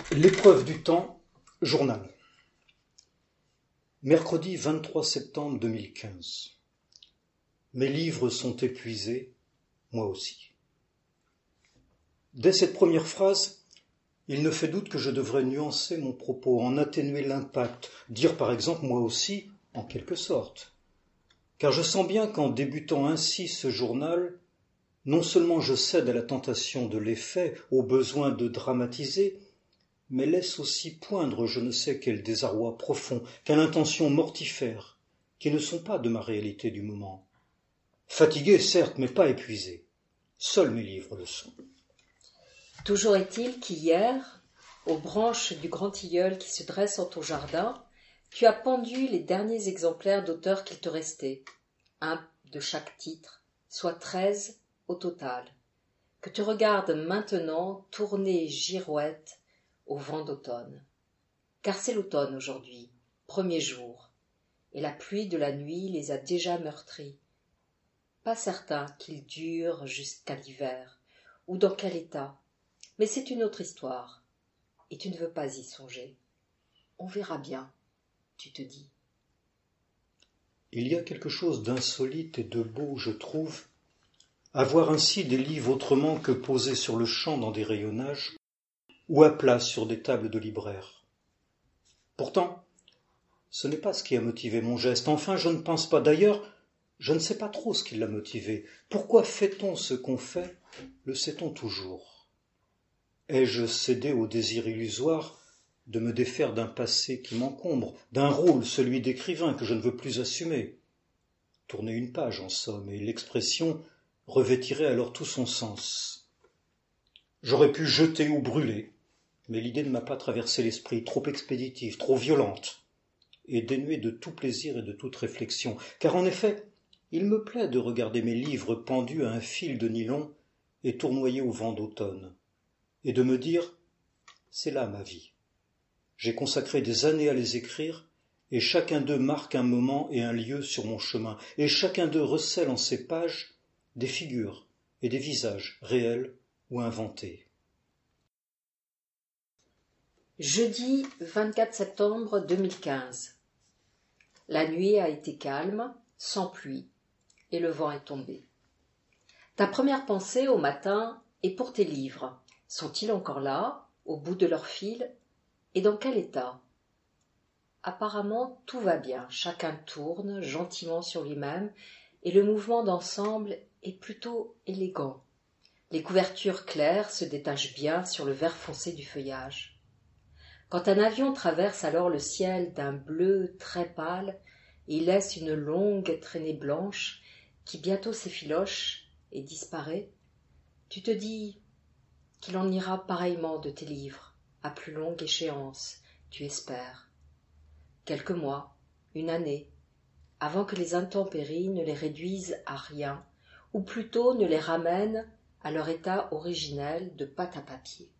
L'épreuve du temps, journal. Mercredi 23 septembre 2015. Mes livres sont épuisés, moi aussi. Dès cette première phrase, il ne fait doute que je devrais nuancer mon propos, en atténuer l'impact, dire par exemple moi aussi, en quelque sorte. Car je sens bien qu'en débutant ainsi ce journal, non seulement je cède à la tentation de l'effet, au besoin de dramatiser, mais laisse aussi poindre je ne sais quel désarroi profond, quelle intention mortifère, qui ne sont pas de ma réalité du moment. Fatigué, certes, mais pas épuisé. Seuls mes livres le sont. Toujours est-il qu'hier, aux branches du grand tilleul qui se dresse en ton jardin, tu as pendu les derniers exemplaires d'auteurs qu'il te restait, un de chaque titre, soit 13 au total, que tu regardes maintenant tourner girouette au vent d'automne. Car c'est l'automne aujourd'hui, premier jour, et la pluie de la nuit les a déjà meurtris. Pas certain qu'ils durent jusqu'à l'hiver, ou dans quel état, mais c'est une autre histoire, et tu ne veux pas y songer. On verra bien, tu te dis. Il y a quelque chose d'insolite et de beau, je trouve, à voir ainsi des livres autrement que posés sur le champ dans des rayonnages, ou à plat sur des tables de libraires. Pourtant, ce n'est pas ce qui a motivé mon geste. Enfin, je ne pense pas. D'ailleurs, je ne sais pas trop ce qui l'a motivé. Pourquoi fait-on ce qu'on fait? Le sait-on toujours? Ai-je cédé au désir illusoire de me défaire d'un passé qui m'encombre, d'un rôle, celui d'écrivain, que je ne veux plus assumer? Tourner une page, en somme, et l'expression revêtirait alors tout son sens. J'aurais pu jeter ou brûler, mais l'idée ne m'a pas traversé l'esprit, trop expéditive, trop violente, et dénuée de tout plaisir et de toute réflexion. Car en effet, il me plaît de regarder mes livres pendus à un fil de nylon et tournoyer au vent d'automne, et de me dire « c'est là ma vie ». J'ai consacré des années à les écrire, et chacun d'eux marque un moment et un lieu sur mon chemin, et chacun d'eux recèle en ses pages des figures et des visages réels ou inventés. Jeudi 24 septembre 2015. La nuit a été calme, sans pluie, et le vent est tombé. Ta première pensée au matin est pour tes livres. Sont-ils encore là, au bout de leur fil, et dans quel état? Apparemment, tout va bien, chacun tourne gentiment sur lui-même, et le mouvement d'ensemble est plutôt élégant. Les couvertures claires se détachent bien sur le vert foncé du feuillage. Quand un avion traverse alors le ciel d'un bleu très pâle et laisse une longue traînée blanche qui bientôt s'effiloche et disparaît, tu te dis qu'il en ira pareillement de tes livres, à plus longue échéance, tu espères. Quelques mois, une année, avant que les intempéries ne les réduisent à rien, ou plutôt ne les ramènent à leur état originel de pâte à papier.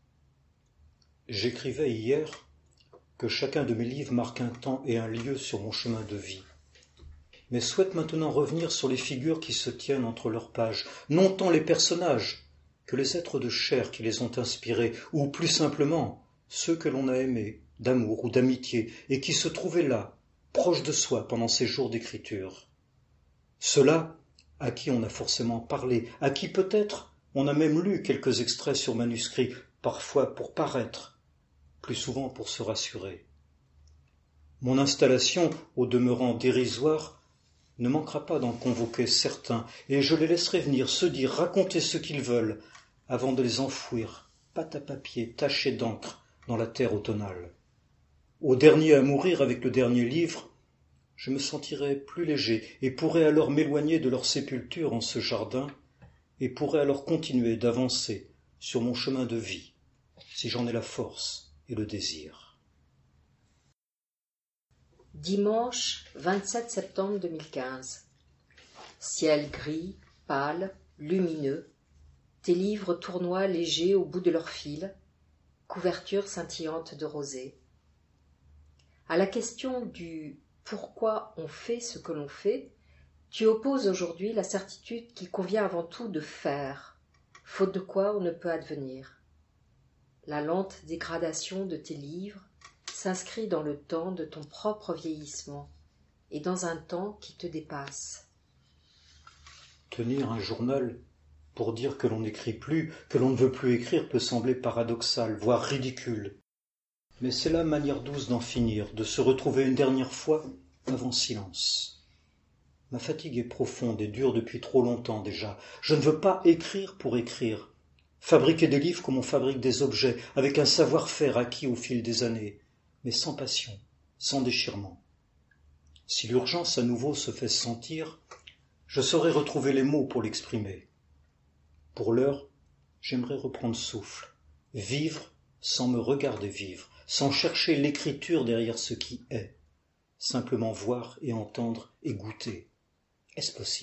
J'écrivais hier que chacun de mes livres marque un temps et un lieu sur mon chemin de vie, mais souhaite maintenant revenir sur les figures qui se tiennent entre leurs pages, non tant les personnages que les êtres de chair qui les ont inspirés, ou plus simplement ceux que l'on a aimés, d'amour ou d'amitié, et qui se trouvaient là, proches de soi pendant ces jours d'écriture. Ceux-là à qui on a forcément parlé, à qui peut-être on a même lu quelques extraits sur manuscrit, parfois pour paraître, plus souvent pour se rassurer. Mon installation, au demeurant dérisoire, ne manquera pas d'en convoquer certains, et je les laisserai venir se dire, raconter ce qu'ils veulent, avant de les enfouir, pâte à papier, tachés d'encre, dans la terre automnale. Au dernier à mourir avec le dernier livre, je me sentirai plus léger, et pourrai alors m'éloigner de leur sépulture en ce jardin, et pourrai alors continuer d'avancer sur mon chemin de vie, si j'en ai la force et le désir. Dimanche 27 septembre 2015. Ciel gris, pâle, lumineux, tes livres tournoient légers au bout de leur fil, couverture scintillante de rosée. À la question du « pourquoi on fait ce que l'on fait », tu opposes aujourd'hui la certitude qu'il convient avant tout de faire, faute de quoi on ne peut advenir. la lente dégradation de tes livres s'inscrit dans le temps de ton propre vieillissement et dans un temps qui te dépasse. Tenir un journal pour dire que l'on n'écrit plus, que l'on ne veut plus écrire peut sembler paradoxal, voire ridicule. Mais c'est la manière douce d'en finir, de se retrouver une dernière fois avant silence. Ma fatigue est profonde et dure depuis trop longtemps déjà. Je ne veux pas écrire pour écrire. Fabriquer des livres comme on fabrique des objets, avec un savoir-faire acquis au fil des années, mais sans passion, sans déchirement. Si l'urgence à nouveau se fait sentir, je saurai retrouver les mots pour l'exprimer. Pour l'heure, j'aimerais reprendre souffle, vivre sans me regarder vivre, sans chercher l'écriture derrière ce qui est, simplement voir et entendre et goûter. Est-ce possible ?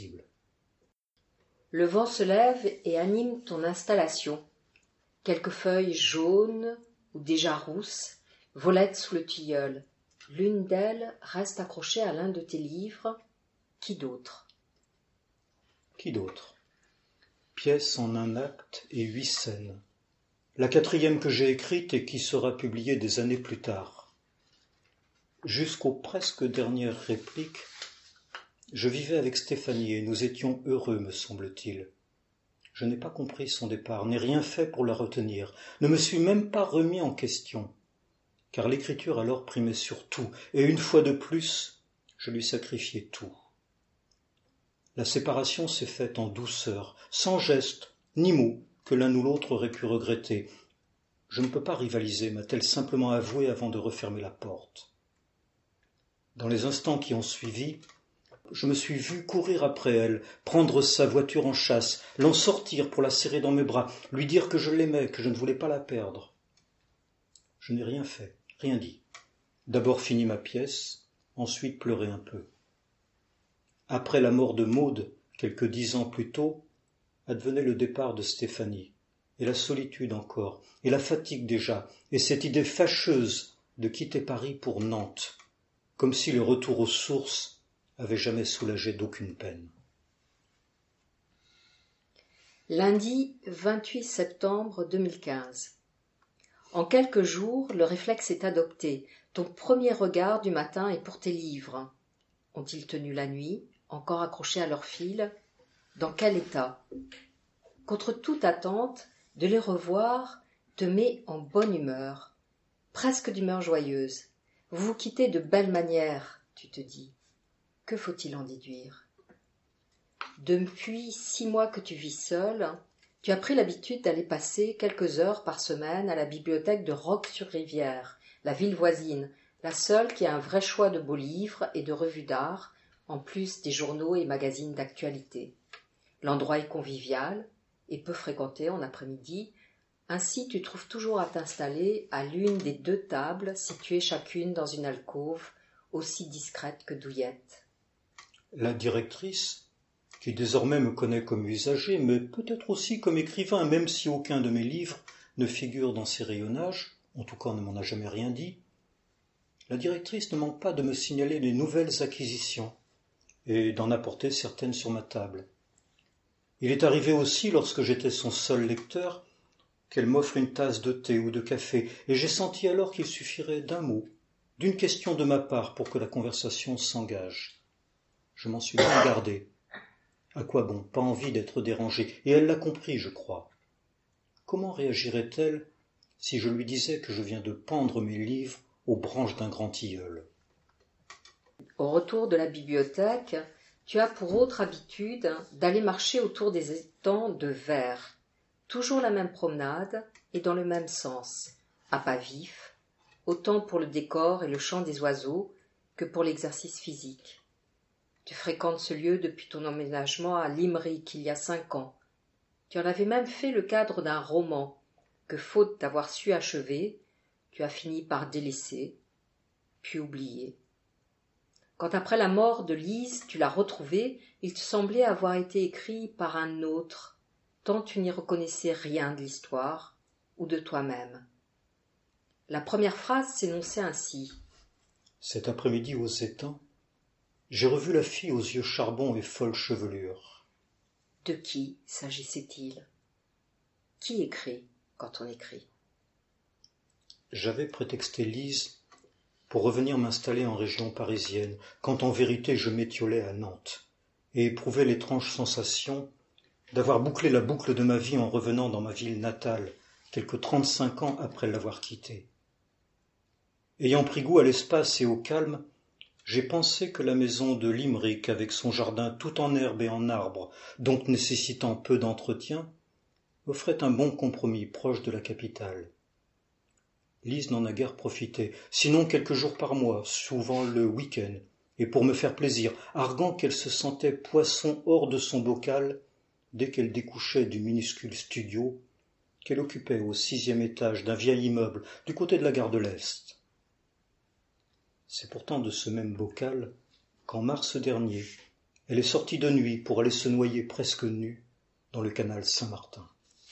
Le vent se lève et anime ton installation. Quelques feuilles jaunes ou déjà rousses volettent sous le tilleul. L'une d'elles reste accrochée à l'un de tes livres. Qui d'autre ? Qui d'autre ? Pièce en un acte et 8 scènes. La 4e que j'ai écrite et qui sera publiée des années plus tard. Jusqu'aux presque dernières répliques, je vivais avec Stéphanie et nous étions heureux, me semble-t-il. Je n'ai pas compris son départ, n'ai rien fait pour la retenir, ne me suis même pas remis en question, car l'écriture alors primait sur tout, et une fois de plus, je lui sacrifiais tout. La séparation s'est faite en douceur, sans geste, ni mot, que l'un ou l'autre aurait pu regretter. Je ne peux pas rivaliser, m'a-t-elle simplement avoué avant de refermer la porte. Dans les instants qui ont suivi, je me suis vu courir après elle, prendre sa voiture en chasse, l'en sortir pour la serrer dans mes bras, lui dire que je l'aimais, que je ne voulais pas la perdre. Je n'ai rien fait, rien dit. D'abord fini ma pièce, ensuite pleuré un peu. Après la mort de Maude, quelques 10 ans plus tôt, advenait le départ de Stéphanie, et la solitude encore, et la fatigue déjà, et cette idée fâcheuse de quitter Paris pour Nantes, comme si le retour aux sources avait jamais soulagé d'aucune peine. Lundi 28 septembre 2015. En quelques jours, le réflexe est adopté. Ton premier regard du matin est pour tes livres. Ont-ils tenu la nuit, encore accrochés à leur fil ? Dans quel état ? Contre toute attente, de les revoir te met en bonne humeur, presque d'humeur joyeuse. Vous vous quittez de belle manière, tu te dis. Que faut-il en déduire ? Depuis 6 mois que tu vis seul, tu as pris l'habitude d'aller passer quelques heures par semaine à la bibliothèque de Roques-sur-Rivière, la ville voisine, la seule qui a un vrai choix de beaux livres et de revues d'art, en plus des journaux et magazines d'actualité. L'endroit est convivial et peu fréquenté en après-midi, ainsi tu trouves toujours à t'installer à l'une des 2 tables situées chacune dans une alcôve, aussi discrète que douillette. La directrice, qui désormais me connaît comme usager, mais peut-être aussi comme écrivain, même si aucun de mes livres ne figure dans ses rayonnages, en tout cas ne m'en a jamais rien dit, la directrice ne manque pas de me signaler les nouvelles acquisitions et d'en apporter certaines sur ma table. Il est arrivé aussi, lorsque j'étais son seul lecteur, qu'elle m'offre une tasse de thé ou de café, et j'ai senti alors qu'il suffirait d'un mot, d'une question de ma part pour que la conversation s'engage. Je m'en suis bien gardé. À quoi bon, pas envie d'être dérangé, et elle l'a compris, je crois. Comment réagirait-elle si je lui disais que je viens de pendre mes livres aux branches d'un grand tilleul ? Au retour de la bibliothèque, tu as pour autre habitude d'aller marcher autour des étangs de verre. Toujours la même promenade et dans le même sens, à pas vif, autant pour le décor et le chant des oiseaux que pour l'exercice physique. Tu fréquentes ce lieu depuis ton emménagement à Limerick il y a 5 ans. Tu en avais même fait le cadre d'un roman que, faute d'avoir su achever, tu as fini par délaisser, puis oublier. Quand après la mort de Lise tu l'as retrouvé, il te semblait avoir été écrit par un autre, tant tu n'y reconnaissais rien de l'histoire ou de toi-même. La première phrase s'énonçait ainsi. Cet après-midi aux étangs, j'ai revu la fille aux yeux charbon et folle chevelure. De qui s'agissait-il ? Qui écrit quand on écrit ? J'avais prétexté Lise pour revenir m'installer en région parisienne, quand en vérité je m'étiolais à Nantes, et éprouvais l'étrange sensation d'avoir bouclé la boucle de ma vie en revenant dans ma ville natale, quelque 35 ans après l'avoir quittée. Ayant pris goût à l'espace et au calme, j'ai pensé que la maison de Limerick, avec son jardin tout en herbe et en arbres, donc nécessitant peu d'entretien, offrait un bon compromis proche de la capitale. Lise n'en a guère profité, sinon quelques jours par mois, souvent le week-end, et pour me faire plaisir, arguant qu'elle se sentait poisson hors de son bocal dès qu'elle découchait du minuscule studio qu'elle occupait au 6e étage d'un vieil immeuble du côté de la gare de l'Est. C'est pourtant de ce même bocal qu'en mars dernier, elle est sortie de nuit pour aller se noyer presque nue dans le canal Saint-Martin.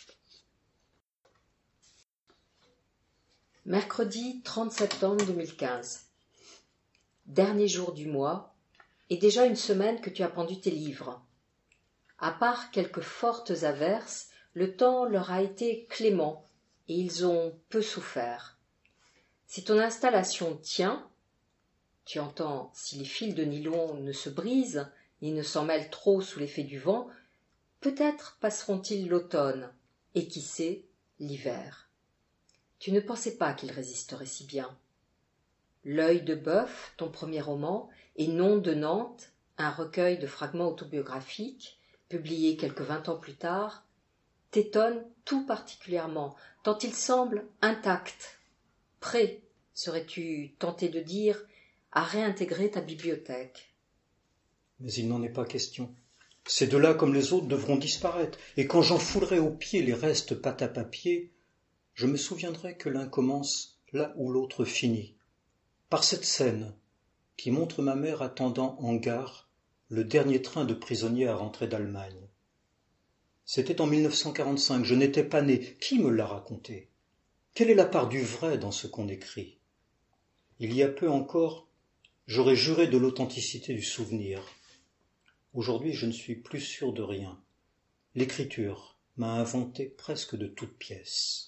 Mercredi 30 septembre 2015. Dernier jour du mois, et déjà une semaine que tu as pendu tes livres. À part quelques fortes averses, le temps leur a été clément et ils ont peu souffert. Si ton installation tient, tu entends, si les fils de nylon ne se brisent ni ne s'en mêlent trop sous l'effet du vent, peut-être passeront-ils l'automne et qui sait, l'hiver. Tu ne pensais pas qu'il résisterait si bien. L'œil de bœuf, ton premier roman, et Nom de Nantes, un recueil de fragments autobiographiques, publié quelque 20 ans plus tard, t'étonne tout particulièrement, tant il semble intact, prêt, serais-tu tenté de dire, à réintégrer ta bibliothèque. Mais il n'en est pas question. Ces deux-là, comme les autres, devront disparaître, et quand j'enfoulerai aux pieds les restes pâte à papier, je me souviendrai que l'un commence là où l'autre finit, par cette scène qui montre ma mère attendant en gare le dernier train de prisonniers à rentrer d'Allemagne. C'était en 1945, je n'étais pas né. Qui me l'a raconté? Quelle est la part du vrai dans ce qu'on écrit? Il y a peu encore, j'aurais juré de l'authenticité du souvenir. Aujourd'hui, je ne suis plus sûr de rien. L'écriture m'a inventé presque de toutes pièces.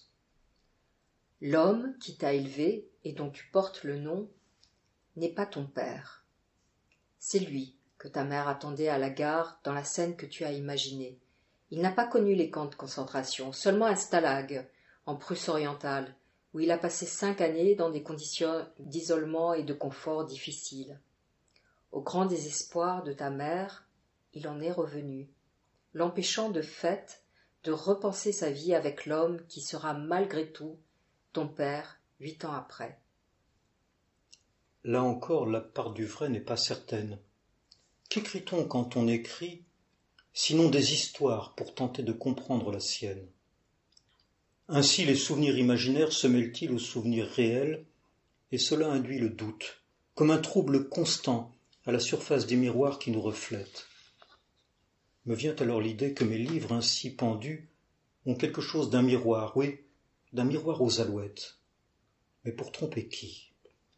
L'homme qui t'a élevé et dont tu portes le nom n'est pas ton père. C'est lui que ta mère attendait à la gare dans la scène que tu as imaginée. Il n'a pas connu les camps de concentration, seulement un stalag en Prusse orientale, où il a passé 5 années dans des conditions d'isolement et de confort difficiles. Au grand désespoir de ta mère, il en est revenu, l'empêchant de fait de repenser sa vie avec l'homme qui sera malgré tout ton père 8 ans après. Là encore, la part du vrai n'est pas certaine. Qu'écrit-on quand on écrit, sinon des histoires pour tenter de comprendre la sienne? Ainsi les souvenirs imaginaires se mêlent-ils aux souvenirs réels, et cela induit le doute, comme un trouble constant à la surface des miroirs qui nous reflètent. Me vient alors l'idée que mes livres ainsi pendus ont quelque chose d'un miroir, oui, d'un miroir aux alouettes. Mais pour tromper qui?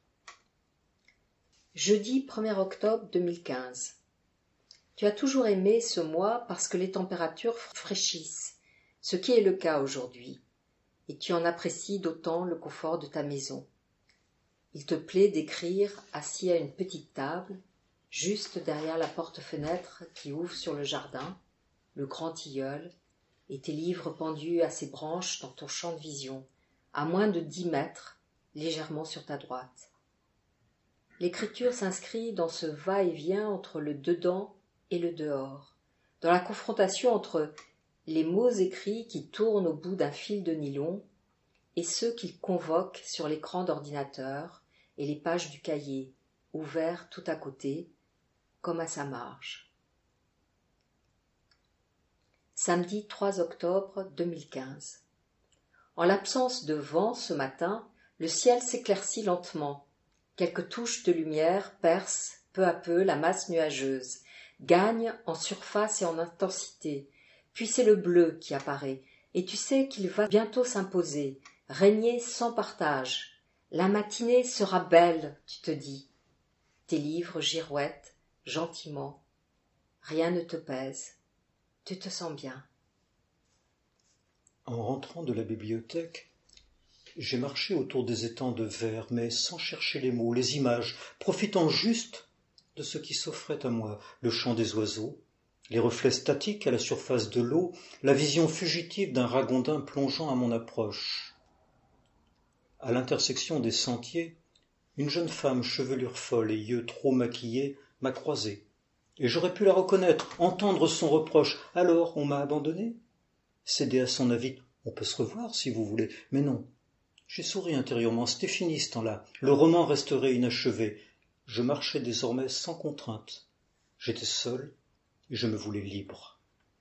Jeudi 1er octobre 2015. Tu as toujours aimé ce mois parce que les températures fraîchissent, ce qui est le cas aujourd'hui, et tu en apprécies d'autant le confort de ta maison. Il te plaît d'écrire assis à une petite table, juste derrière la porte-fenêtre qui ouvre sur le jardin, le grand tilleul, et tes livres pendus à ses branches dans ton champ de vision, à moins de 10 mètres, légèrement sur ta droite. L'écriture s'inscrit dans ce va-et-vient entre le dedans et le dehors, dans la confrontation entre les mots écrits qui tournent au bout d'un fil de nylon et ceux qu'il convoque sur l'écran d'ordinateur et les pages du cahier, ouverts tout à côté, comme à sa marge. Samedi 3 octobre 2015. En l'absence de vent ce matin, le ciel s'éclaircit lentement. Quelques touches de lumière percent peu à peu la masse nuageuse, gagnent en surface et en intensité. Puis c'est le bleu qui apparaît, et tu sais qu'il va bientôt s'imposer, régner sans partage. La matinée sera belle, tu te dis. Tes livres girouettent gentiment. Rien ne te pèse. Tu te sens bien. En rentrant de la bibliothèque, J'ai marché autour des étangs de verre, mais sans chercher les mots, les images, profitant juste de ce qui s'offrait à moi, le chant des oiseaux, les reflets statiques à la surface de l'eau, la vision fugitive d'un ragondin plongeant à mon approche. À l'intersection des sentiers, une jeune femme, chevelure folle et yeux trop maquillés, m'a croisé. Et j'aurais pu la reconnaître, entendre son reproche. Alors, on m'a abandonné? Céder à son avis. On peut se revoir si vous voulez. Mais non. J'ai souri intérieurement. C'était fini ce temps-là. Le roman resterait inachevé. Je marchais désormais sans contrainte. J'étais seul et je me voulais libre.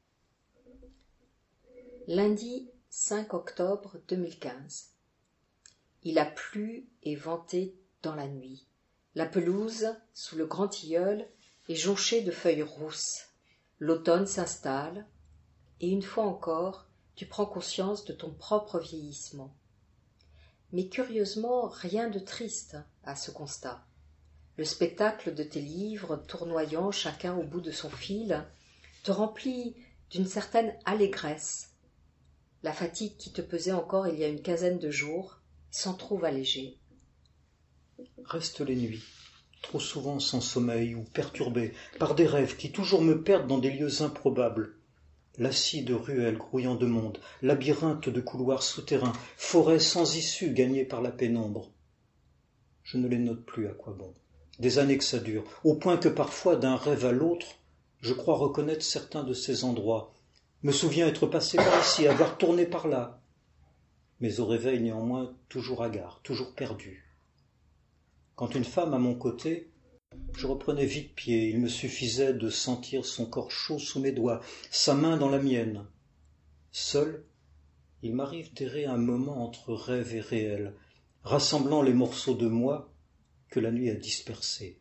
Lundi 5 octobre 2015. Il a plu et venté dans la nuit. La pelouse, sous le grand tilleul, est jonchée de feuilles rousses. L'automne s'installe, et une fois encore, tu prends conscience de ton propre vieillissement. Mais curieusement, rien de triste à ce constat. Le spectacle de tes livres, tournoyant chacun au bout de son fil, te remplit d'une certaine allégresse. La fatigue qui te pesait encore il y a une quinzaine de jours s'en trouve allégée. Restent les nuits, trop souvent sans sommeil ou perturbées par des rêves qui toujours me perdent dans des lieux improbables. L'acide ruelle grouillant de monde, labyrinthe de couloirs souterrains, forêt sans issue gagnée par la pénombre. Je ne les note plus, à quoi bon. Des années que ça dure, au point que parfois, d'un rêve à l'autre, je crois reconnaître certains de ces endroits, me souviens être passé par ici, avoir tourné par là, mais au réveil néanmoins toujours hagard, toujours perdu. Quand une femme à mon côté, je reprenais vite pied, il me suffisait de sentir son corps chaud sous mes doigts, sa main dans la mienne. Seul, il m'arrive d'errer un moment entre rêve et réel, rassemblant les morceaux de moi que la nuit a dispersés.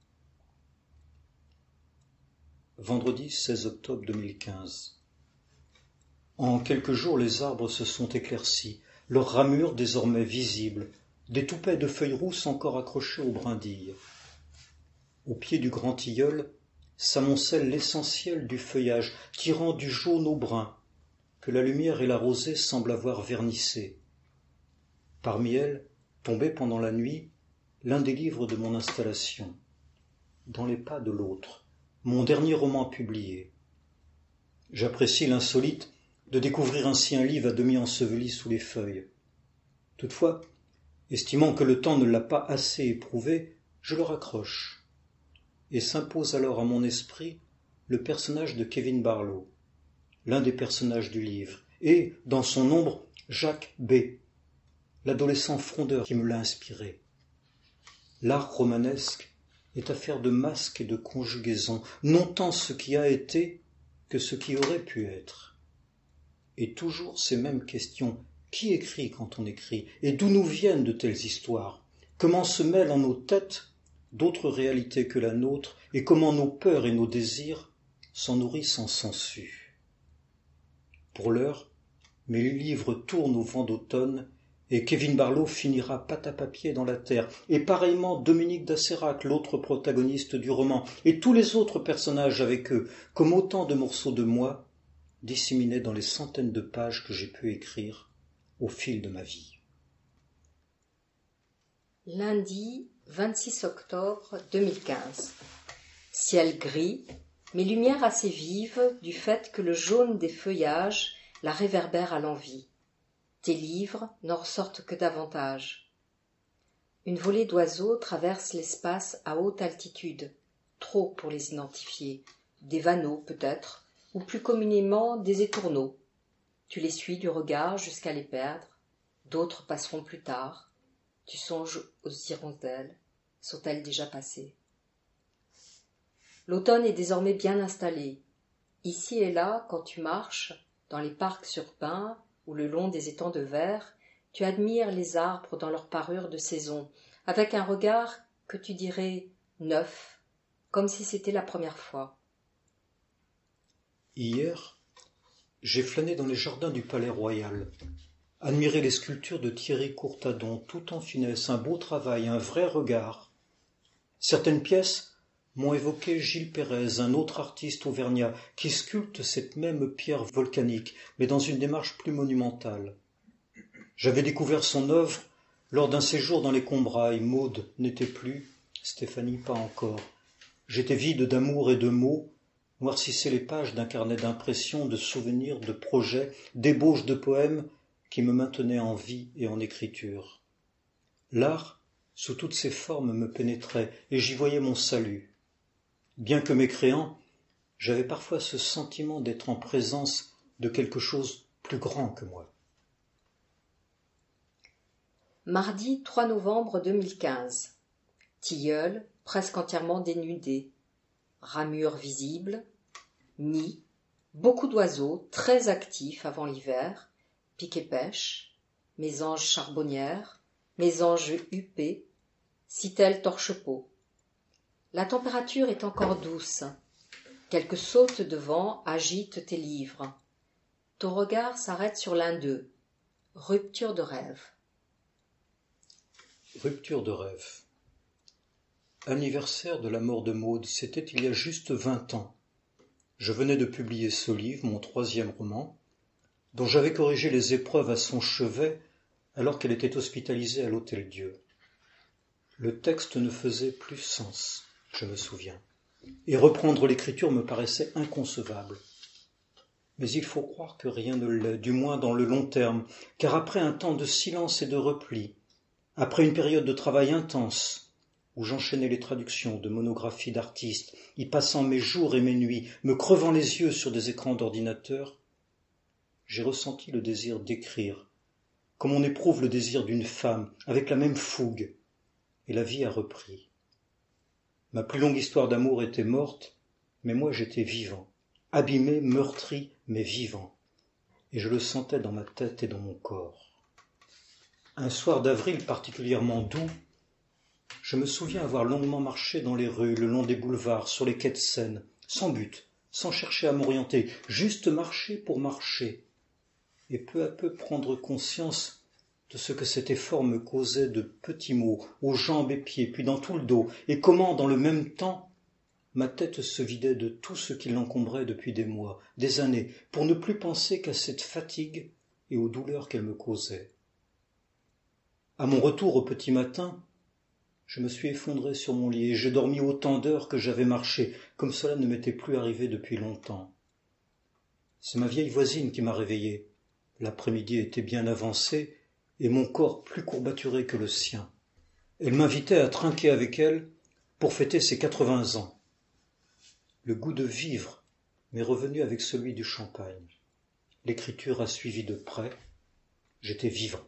Vendredi 16 octobre 2015. En quelques jours, les arbres se sont éclaircis, leurs ramures désormais visibles, des toupets de feuilles rousses encore accrochées aux brindilles. Au pied du grand tilleul s'amoncelle l'essentiel du feuillage, tirant du jaune au brun, que la lumière et la rosée semblent avoir vernissé. Parmi elles, tombé pendant la nuit, l'un des livres de mon installation, Dans les pas de l'autre, mon dernier roman publié. J'apprécie l'insolite de découvrir ainsi un livre à demi enseveli sous les feuilles. Toutefois, estimant que le temps ne l'a pas assez éprouvé, je le raccroche. Et s'impose alors à mon esprit le personnage de Kevin Barlow, l'un des personnages du livre, et, dans son ombre, Jacques B., l'adolescent frondeur qui me l'a inspiré. L'art romanesque est affaire de masques et de conjugaisons, non tant ce qui a été que ce qui aurait pu être. Et toujours ces mêmes questions. Qui écrit quand on écrit? Et d'où nous viennent de telles histoires? Comment se mêlent en nos têtes d'autres réalités que la nôtre, et comment nos peurs et nos désirs s'en nourrissent en sangsues? Pour l'heure, mes livres tournent au vent d'automne, et Kevin Barlow finira patte à papier dans la terre, et pareillement Dominique d'Asserac, l'autre protagoniste du roman, et tous les autres personnages avec eux, comme autant de morceaux de moi, disséminés dans les centaines de pages que j'ai pu écrire au fil de ma vie. Lundi 26 octobre 2015. Ciel gris, mais lumière assez vive du fait que le jaune des feuillages la réverbère à l'envi. Tes livres n'en ressortent que davantage. Une volée d'oiseaux traverse l'espace à haute altitude, trop pour les identifier, des vanneaux peut-être, ou plus communément des étourneaux. Tu les suis du regard jusqu'à les perdre, d'autres passeront plus tard. Tu songes aux hirondelles, sont-elles déjà passées? L'automne est désormais bien installé. Ici et là, quand tu marches, dans les parcs urbains ou le long des étangs de verre, tu admires les arbres dans leur parure de saison, avec un regard que tu dirais neuf, comme si c'était la première fois. Hier, j'ai flâné dans les jardins du Palais Royal, admiré les sculptures de Thierry Courtadon, tout en finesse, un beau travail, un vrai regard. Certaines pièces m'ont évoqué Gilles Pérez, un autre artiste auvergnat, qui sculpte cette même pierre volcanique, mais dans une démarche plus monumentale. J'avais découvert son œuvre lors d'un séjour dans les Combrailles. Maude n'était plus, Stéphanie pas encore. J'étais vide d'amour et de mots, noircissais les pages d'un carnet d'impressions, de souvenirs, de projets, d'ébauches de poèmes qui me maintenaient en vie et en écriture. L'art, sous toutes ses formes, me pénétrait et j'y voyais mon salut. Bien que mécréant, j'avais parfois ce sentiment d'être en présence de quelque chose plus grand que moi. Mardi 3 novembre 2015. Tilleul presque entièrement dénudé. Ramures visibles. Nid. Beaucoup d'oiseaux très actifs avant l'hiver. Pique et pêche. Mésanges charbonnières. Mésanges huppés. Citelles torche-peau. La température est encore douce. Quelques sautes de vent agitent tes livres. Ton regard s'arrête sur l'un d'eux. Rupture de rêve. Rupture de rêve. Anniversaire de la mort de Maude, c'était il y a juste 20 ans. Je venais de publier ce livre, mon 3e roman, dont j'avais corrigé les épreuves à son chevet alors qu'elle était hospitalisée à l'Hôtel-Dieu. Le texte ne faisait plus sens, je me souviens, et reprendre l'écriture me paraissait inconcevable. Mais il faut croire que rien ne l'est, du moins dans le long terme, car après un temps de silence et de repli, après une période de travail intense, où j'enchaînais les traductions de monographies d'artistes, y passant mes jours et mes nuits, me crevant les yeux sur des écrans d'ordinateur, j'ai ressenti le désir d'écrire, comme on éprouve le désir d'une femme, avec la même fougue, et la vie a repris. Ma plus longue histoire d'amour était morte, mais moi j'étais vivant, abîmé, meurtri, mais vivant, et je le sentais dans ma tête et dans mon corps. Un soir d'avril particulièrement doux, je me souviens avoir longuement marché dans les rues, le long des boulevards, sur les quais de Seine, sans but, sans chercher à m'orienter, juste marcher pour marcher, et peu à peu prendre conscience de ce que cet effort me causait de petits maux, aux jambes et pieds, puis dans tout le dos, et comment, dans le même temps, ma tête se vidait de tout ce qui l'encombrait depuis des mois, des années, pour ne plus penser qu'à cette fatigue et aux douleurs qu'elle me causait. À mon retour au petit matin, je me suis effondré sur mon lit et j'ai dormi autant d'heures que j'avais marché, comme cela ne m'était plus arrivé depuis longtemps. C'est ma vieille voisine qui m'a réveillé. L'après-midi était bien avancé et mon corps plus courbaturé que le sien. Elle m'invitait à trinquer avec elle pour fêter ses 80 ans. Le goût de vivre m'est revenu avec celui du champagne. L'écriture a suivi de près. J'étais vivant.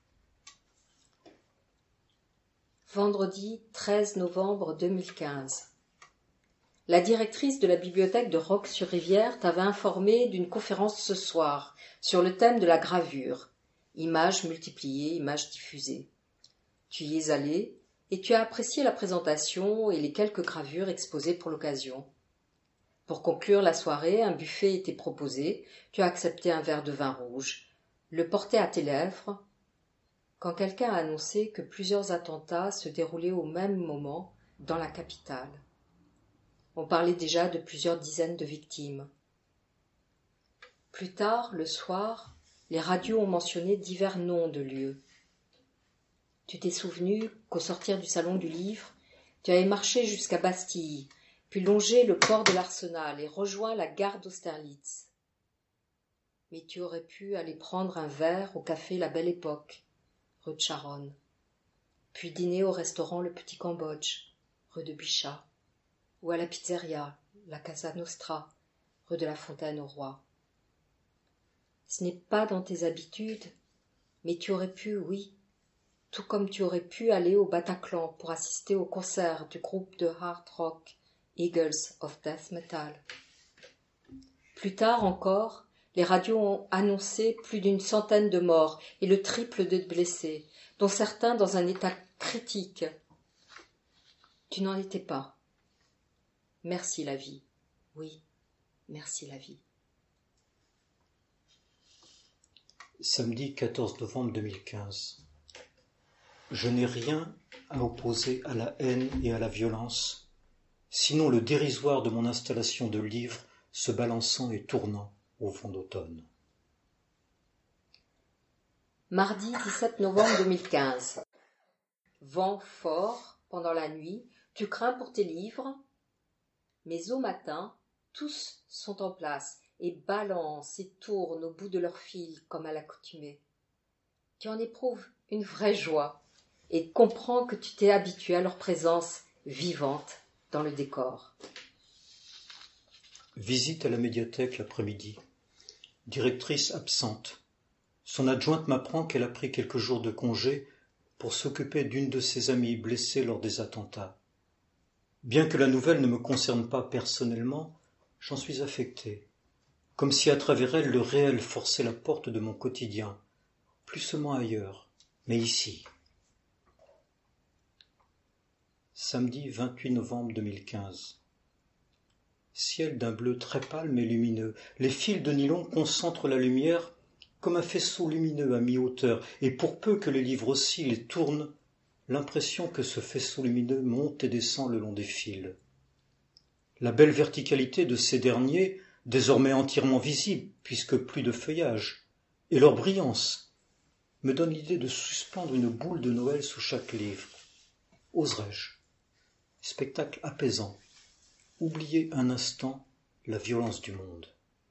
Vendredi 13 novembre 2015. La directrice de la bibliothèque de Roques-sur-Rivière t'avait informé d'une conférence ce soir sur le thème de la gravure. Images multipliées, images diffusées. Tu y es allé et tu as apprécié la présentation et les quelques gravures exposées pour l'occasion. Pour conclure la soirée, un buffet était proposé, tu as accepté un verre de vin rouge, le portais à tes lèvres, quand quelqu'un a annoncé que plusieurs attentats se déroulaient au même moment dans la capitale. On parlait déjà de plusieurs dizaines de victimes. Plus tard, le soir, les radios ont mentionné divers noms de lieux. Tu t'es souvenu qu'au sortir du salon du livre, tu avais marché jusqu'à Bastille, puis longé le port de l'Arsenal et rejoint la gare d'Austerlitz. Mais tu aurais pu aller prendre un verre au café La Belle Époque, rue de Charonne, puis dîner au restaurant Le Petit Cambodge, rue de Bichat, ou à la pizzeria, la Casa Nostra, rue de la Fontaine-au-Roi. Ce n'est pas dans tes habitudes, mais tu aurais pu, oui, tout comme tu aurais pu aller au Bataclan pour assister au concert du groupe de hard rock Eagles of Death Metal. Plus tard encore, les radios ont annoncé plus d'une centaine de morts et le triple de blessés, dont certains dans un état critique. Tu n'en étais pas. Merci la vie. Oui, merci la vie. Samedi 14 novembre 2015. Je n'ai rien à opposer à la haine et à la violence, sinon le dérisoire de mon installation de livre se balançant et tournant au vent d'automne. Mardi 17 novembre 2015. Vent fort pendant la nuit, tu crains pour tes livres, mais au matin, tous sont en place et balancent et tournent au bout de leur fil comme à l'accoutumée. Tu en éprouves une vraie joie et comprends que tu t'es habitué à leur présence vivante dans le décor. Visite à la médiathèque l'après-midi. Directrice absente. Son adjointe m'apprend qu'elle a pris quelques jours de congé pour s'occuper d'une de ses amies blessée lors des attentats. Bien que la nouvelle ne me concerne pas personnellement, j'en suis affecté, comme si à travers elle le réel forçait la porte de mon quotidien, plus seulement ailleurs, mais ici. Samedi 28 novembre 2015. Ciel d'un bleu très pâle mais lumineux. Les fils de nylon concentrent la lumière comme un faisceau lumineux à mi-hauteur, et pour peu que les livres oscillent et tournent, l'impression que ce faisceau lumineux monte et descend le long des fils. La belle verticalité de ces derniers, désormais entièrement visible puisque plus de feuillage, et leur brillance, me donne l'idée de suspendre une boule de Noël sous chaque livre. Oserais-je? Spectacle apaisant. Oublier un instant la violence du monde.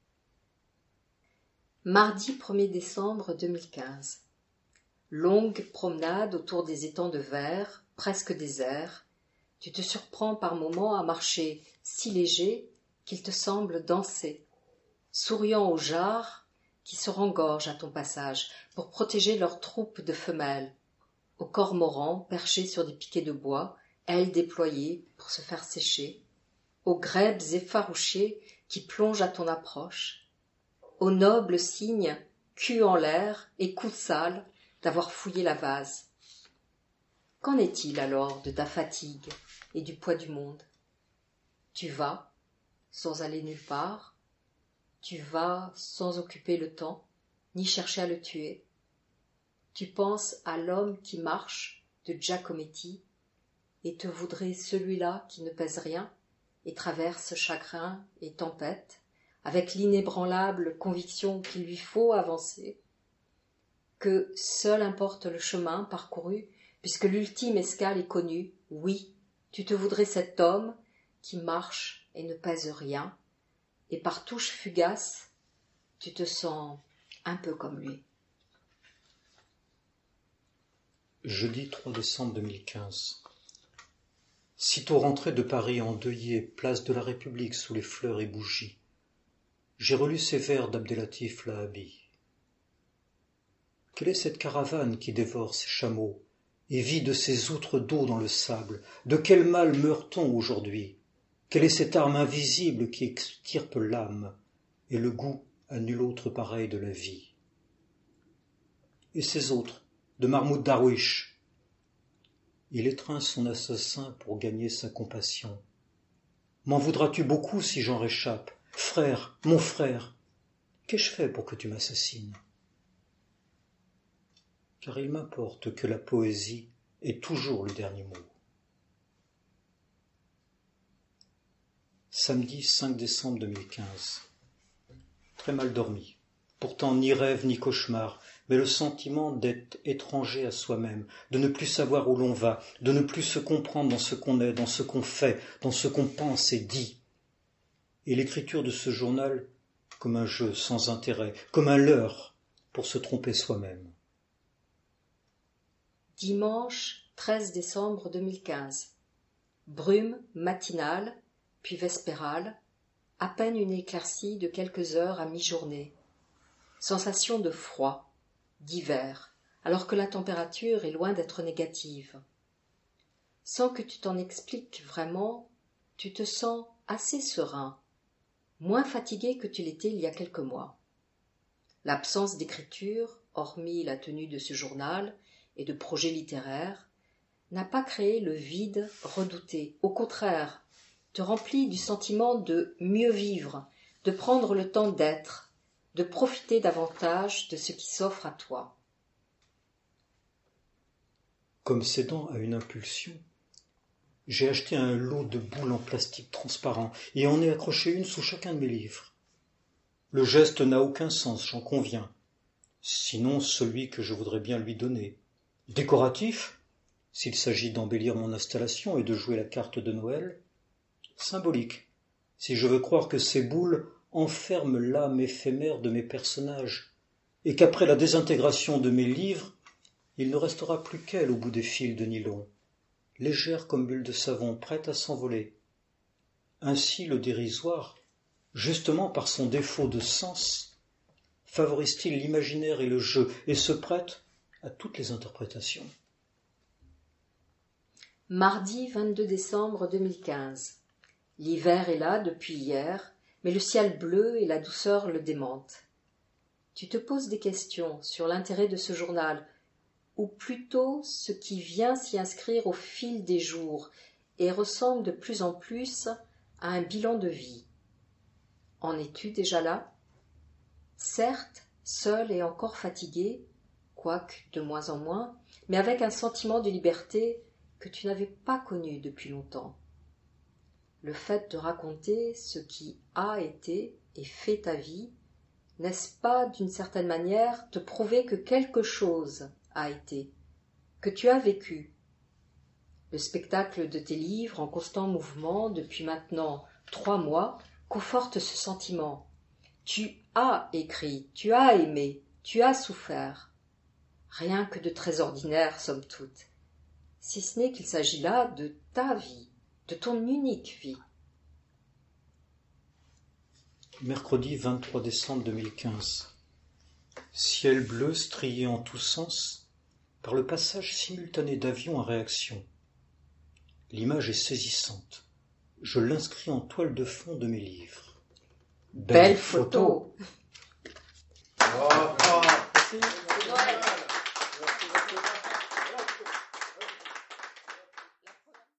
Mardi 1er décembre 2015. Longue promenade autour des étangs de verre, presque déserts. Tu te surprends par moments à marcher si léger qu'il te semble danser, souriant aux jarres qui se rengorgent à ton passage pour protéger leurs troupes de femelles, aux cormorans perchés sur des piquets de bois, ailes déployées pour se faire sécher, aux grèbes effarouchées qui plongent à ton approche, aux nobles cygnes, cul en l'air et cou sale d'avoir fouillé la vase. Qu'en est-il alors de ta fatigue et du poids du monde? Tu vas, sans aller nulle part, tu vas sans occuper le temps, ni chercher à le tuer. Tu penses à l'homme qui marche de Giacometti et te voudrais celui-là qui ne pèse rien et traverse chagrin et tempête, avec l'inébranlable conviction qu'il lui faut avancer, que seul importe le chemin parcouru, puisque l'ultime escale est connue. Oui, tu te voudrais cet homme qui marche et ne pèse rien, et par touche fugace, tu te sens un peu comme lui. Jeudi 3 décembre 2015. Sitôt rentré de Paris endeuillé, place de la République sous les fleurs et bougies, j'ai relu ces vers d'Abdelatif Lahabi. Quelle est cette caravane qui dévore ses chameaux et vide ses outres d'eau dans le sable? De quel mal meurt-on aujourd'hui? Quelle est cette arme invisible qui extirpe l'âme et le goût à nul autre pareil de la vie? Et ces autres, de Mahmoud Darwish, il étreint son assassin pour gagner sa compassion. M'en voudras-tu beaucoup si j'en réchappe? Frère, mon frère, qu'ai-je fait pour que tu m'assassines? Car il m'importe que la poésie ait toujours le dernier mot. Samedi 5 décembre 2015. Très mal dormi. Pourtant ni rêve ni cauchemar, mais le sentiment d'être étranger à soi-même, de ne plus savoir où l'on va, de ne plus se comprendre dans ce qu'on est, dans ce qu'on fait, dans ce qu'on pense et dit. Et l'écriture de ce journal comme un jeu sans intérêt, comme un leurre pour se tromper soi-même. Dimanche 13 décembre 2015. Brume matinale, puis vespérale, à peine une éclaircie de quelques heures à mi-journée. Sensation de froid, d'hiver, alors que la température est loin d'être négative. Sans que tu t'en expliques vraiment, tu te sens assez serein, moins fatigué que tu l'étais il y a quelques mois. L'absence d'écriture, hormis la tenue de ce journal et de projets littéraires, n'a pas créé le vide redouté. Au contraire, te remplit du sentiment de mieux vivre, de prendre le temps d'être, de profiter davantage de ce qui s'offre à toi. Comme cédant à une impulsion, j'ai acheté un lot de boules en plastique transparent et en ai accroché une sous chacun de mes livres. Le geste n'a aucun sens, j'en conviens. sinon celui que je voudrais bien lui donner. Décoratif, s'il s'agit d'embellir mon installation et de jouer la carte de Noël. Symbolique, si je veux croire que ces boules enferment l'âme éphémère de mes personnages, et qu'après la désintégration de mes livres, il ne restera plus qu'elle au bout des fils de nylon, légère comme bulle de savon, prête à s'envoler. Ainsi le dérisoire, justement par son défaut de sens, favorise-t-il l'imaginaire et le jeu, et se prête à toutes les interprétations. Mardi 22 décembre 2015. L'hiver est là depuis hier, mais le ciel bleu et la douceur le démentent. Tu te poses des questions sur l'intérêt de ce journal, ou plutôt ce qui vient s'y inscrire au fil des jours et ressemble de plus en plus à un bilan de vie. En es-tu déjà là? Certes, seul et encore fatigué, quoique de moins en moins, mais avec un sentiment de liberté que tu n'avais pas connu depuis longtemps. Le fait de raconter ce qui a été et fait ta vie, n'est-ce pas d'une certaine manière te prouver que quelque chose a été, que tu as vécu? Le spectacle de tes livres en constant mouvement depuis maintenant 3 mois conforte ce sentiment. Tu as écrit, tu as aimé, tu as souffert. Rien que de très ordinaire, somme toute. Si ce n'est qu'il s'agit là de ta vie, de ton unique vie. Mercredi 23 décembre 2015. Ciel bleu strié en tous sens par le passage simultané d'avions en réaction. L'image est saisissante. Je l'inscris en toile de fond de mes livres. Belle photo. Merci.